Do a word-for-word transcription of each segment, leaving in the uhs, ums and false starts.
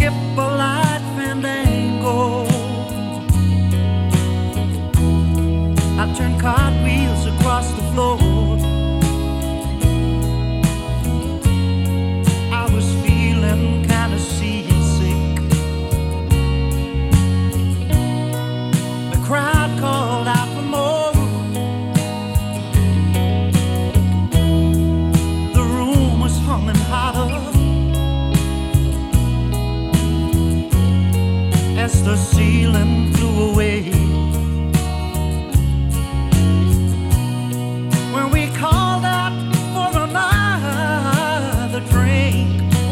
skip a light fandango. I turn cartwheels across the floor. I was feeling kinda seasick. The crowd called out for more. The room was humming hotter as the ceiling flew away. When we called out for another drink,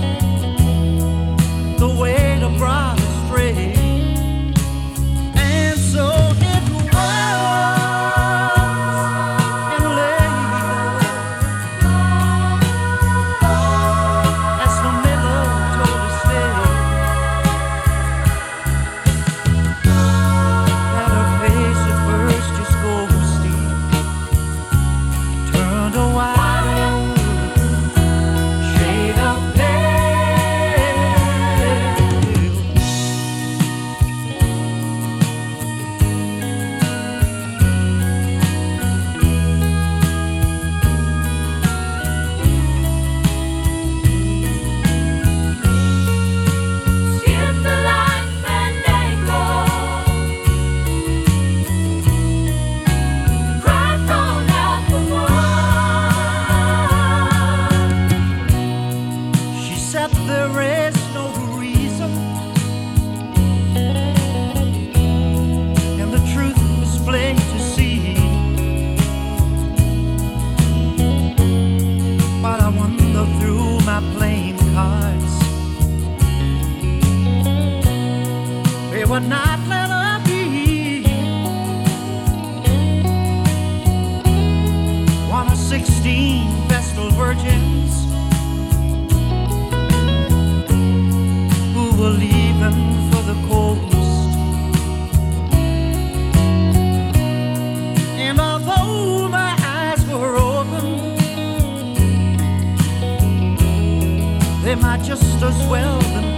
the waiter brought us straight. And so it was in later as the miller told us stay. Had her face at first just ghosty, turned a white shade of pale. Skip the light fandango. Crowd called out for more. She said there is no reason, and the truth was plain to see. But I wander through my playing cards. They would not let her be. One of sixteen Vestal virgins who were leaving for the coast. And although my eyes were open, they might just as well been